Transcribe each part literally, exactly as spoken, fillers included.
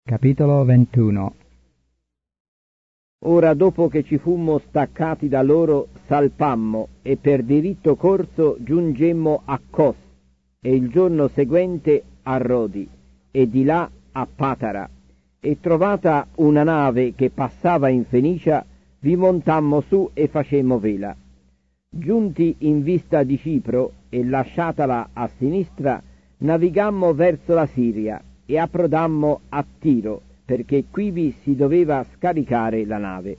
Capitolo ventuno. Ora, dopo che ci fummo staccati da loro, salpammo e per diritto corso giungemmo a Cos e il giorno seguente a Rodi e di là a Patara, e trovata una nave che passava in Fenicia, vi montammo su e facemmo vela. Giunti in vista di Cipro e lasciatala a sinistra, navigammo verso la Siria e approdammo a Tiro, perché quivi si doveva scaricare la nave.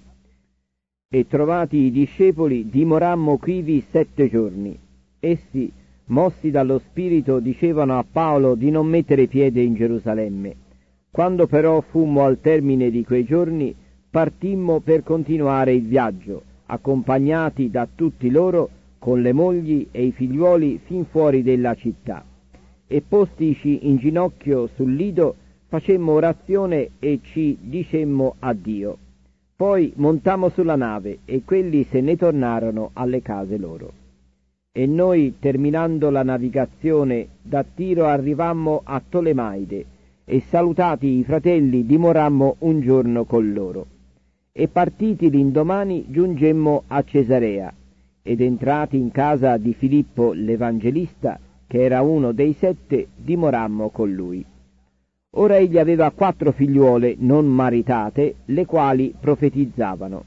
E trovati i discepoli, dimorammo quivi sette giorni. Essi, mossi dallo Spirito, dicevano a Paolo di non mettere piede in Gerusalemme. Quando però fummo al termine di quei giorni, partimmo per continuare il viaggio, accompagnati da tutti loro, con le mogli e i figliuoli fin fuori della città. E postici in ginocchio sul lido, facemmo orazione e ci dicemmo addio. Poi montammo sulla nave e quelli se ne tornarono alle case loro. E noi, terminando la navigazione, da Tiro arrivammo a Tolemaide e salutati i fratelli dimorammo un giorno con loro. E partiti l'indomani giungemmo a Cesarea ed entrati in casa di Filippo l'Evangelista, che era uno dei sette, dimorammo con lui. Ora egli aveva quattro figliuole non maritate, le quali profetizzavano.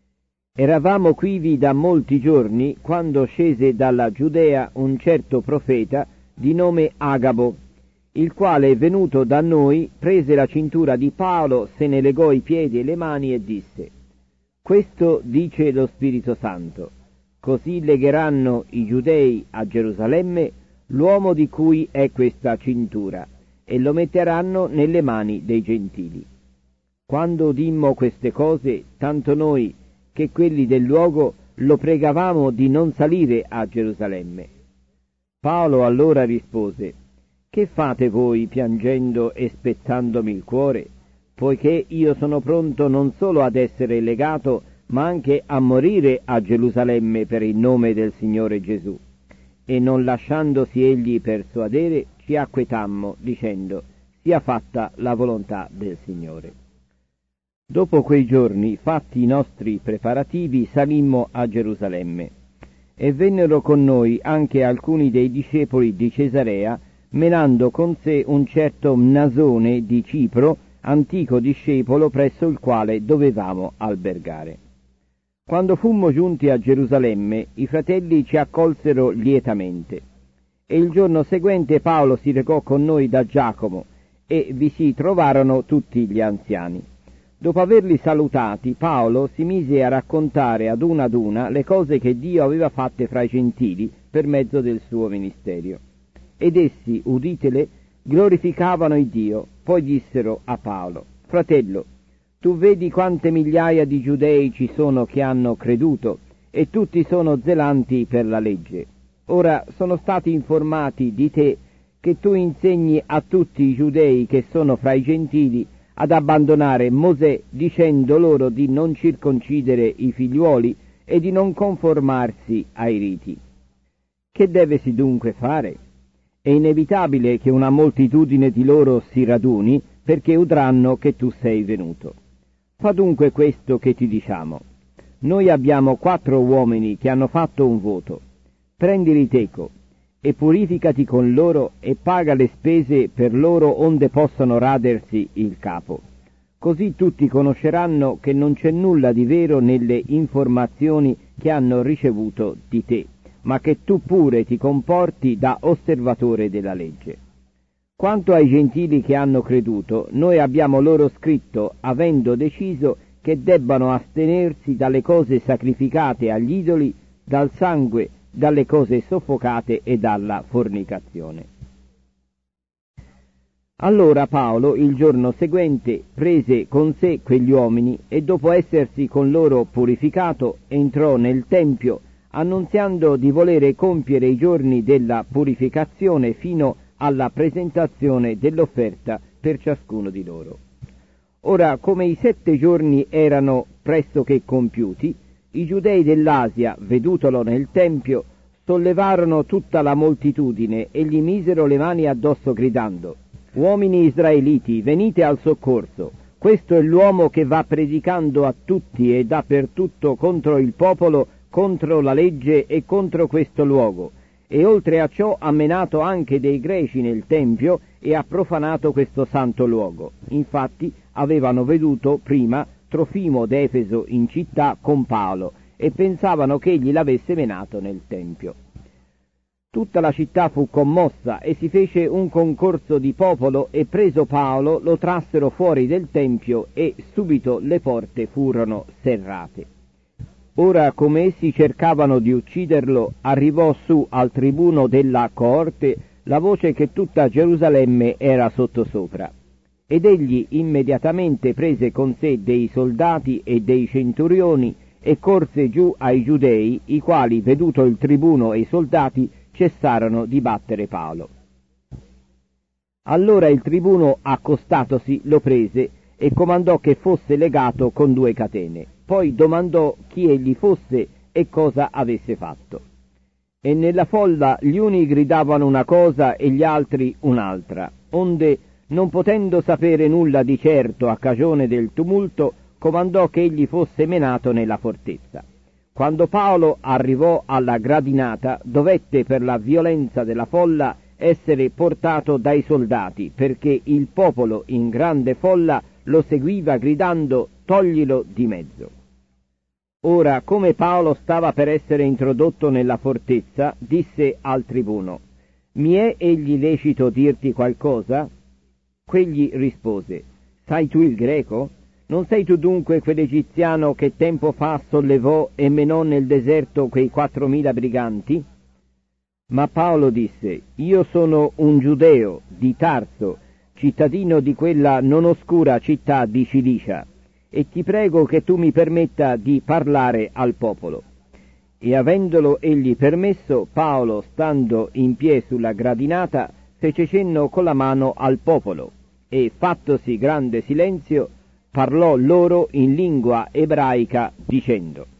Eravamo quivi da molti giorni, quando scese dalla Giudea un certo profeta di nome Agabo, il quale, venuto da noi, prese la cintura di Paolo, se ne legò i piedi e le mani e disse: «Questo dice lo Spirito Santo, così legheranno i giudei a Gerusalemme l'uomo di cui è questa cintura, e lo metteranno nelle mani dei gentili». Quando udimmo queste cose, tanto noi che quelli del luogo lo pregavamo di non salire a Gerusalemme. Paolo allora rispose: «Che fate voi piangendo e spezzandomi il cuore, poiché io sono pronto non solo ad essere legato, ma anche a morire a Gerusalemme per il nome del Signore Gesù». E non lasciandosi egli persuadere, ci acquetammo, dicendo: «Sia fatta la volontà del Signore». Dopo quei giorni, fatti i nostri preparativi, salimmo a Gerusalemme. E vennero con noi anche alcuni dei discepoli di Cesarea, menando con sé un certo Mnasone di Cipro, antico discepolo presso il quale dovevamo albergare. Quando fummo giunti a Gerusalemme, i fratelli ci accolsero lietamente. E il giorno seguente Paolo si recò con noi da Giacomo, e vi si trovarono tutti gli anziani. Dopo averli salutati, Paolo si mise a raccontare ad una ad una le cose che Dio aveva fatte fra i gentili per mezzo del suo ministerio. Ed essi, uditele, glorificavano il Dio. Poi dissero a Paolo: «Fratello, tu vedi quante migliaia di giudei ci sono che hanno creduto, e tutti sono zelanti per la legge. Ora sono stati informati di te che tu insegni a tutti i giudei che sono fra i gentili ad abbandonare Mosè, dicendo loro di non circoncidere i figliuoli e di non conformarsi ai riti. Che devesi dunque fare? È inevitabile che una moltitudine di loro si raduni, perché udranno che tu sei venuto. Fa dunque questo che ti diciamo. Noi abbiamo quattro uomini che hanno fatto un voto. Prendili teco e purificati con loro e paga le spese per loro onde possano radersi il capo. Così tutti conosceranno che non c'è nulla di vero nelle informazioni che hanno ricevuto di te, ma che tu pure ti comporti da osservatore della legge. Quanto ai gentili che hanno creduto, noi abbiamo loro scritto, avendo deciso che debbano astenersi dalle cose sacrificate agli idoli, dal sangue, dalle cose soffocate e dalla fornicazione». Allora Paolo, il giorno seguente, prese con sé quegli uomini e, dopo essersi con loro purificato, entrò nel Tempio, annunziando di volere compiere i giorni della purificazione fino alla presentazione dell'offerta per ciascuno di loro. Ora, come i sette giorni erano pressoché compiuti, i giudei dell'Asia, vedutolo nel Tempio, sollevarono tutta la moltitudine e gli misero le mani addosso gridando: Uomini israeliti, venite al soccorso. Questo è l'uomo che va predicando a tutti e dappertutto contro il popolo, contro la legge e contro questo luogo. E oltre a ciò ha menato anche dei greci nel tempio e ha profanato questo santo luogo. Infatti avevano veduto prima Trofimo d'Efeso in città con Paolo e pensavano che egli l'avesse menato nel tempio. Tutta la città fu commossa e si fece un concorso di popolo e preso Paolo lo trassero fuori del tempio e subito le porte furono serrate. Ora, come essi cercavano di ucciderlo, arrivò su al tribuno della coorte la voce che tutta Gerusalemme era sottosopra. Ed egli immediatamente prese con sé dei soldati e dei centurioni e corse giù ai giudei, i quali, veduto il tribuno e i soldati, cessarono di battere Paolo. Allora il tribuno, accostatosi, lo prese e comandò che fosse legato con due catene. Poi domandò chi egli fosse e cosa avesse fatto. E nella folla gli uni gridavano una cosa e gli altri un'altra, onde, non potendo sapere nulla di certo a cagione del tumulto, comandò che egli fosse menato nella fortezza. Quando Paolo arrivò alla gradinata, dovette per la violenza della folla essere portato dai soldati, perché il popolo in grande folla lo seguiva gridando: toglilo di mezzo. Ora, come Paolo stava per essere introdotto nella fortezza, disse al tribuno: mi è egli lecito dirti qualcosa? Quegli rispose: sai tu il greco? Non sei tu dunque quell'egiziano che tempo fa sollevò e menò nel deserto quei quattromila briganti? Ma Paolo disse: io sono un giudeo di Tarso, cittadino di quella non oscura città di Cilicia, e ti prego che tu mi permetta di parlare al popolo. E avendolo egli permesso, Paolo, stando in piedi sulla gradinata, fece cenno con la mano al popolo, e fattosi grande silenzio, parlò loro in lingua ebraica dicendo: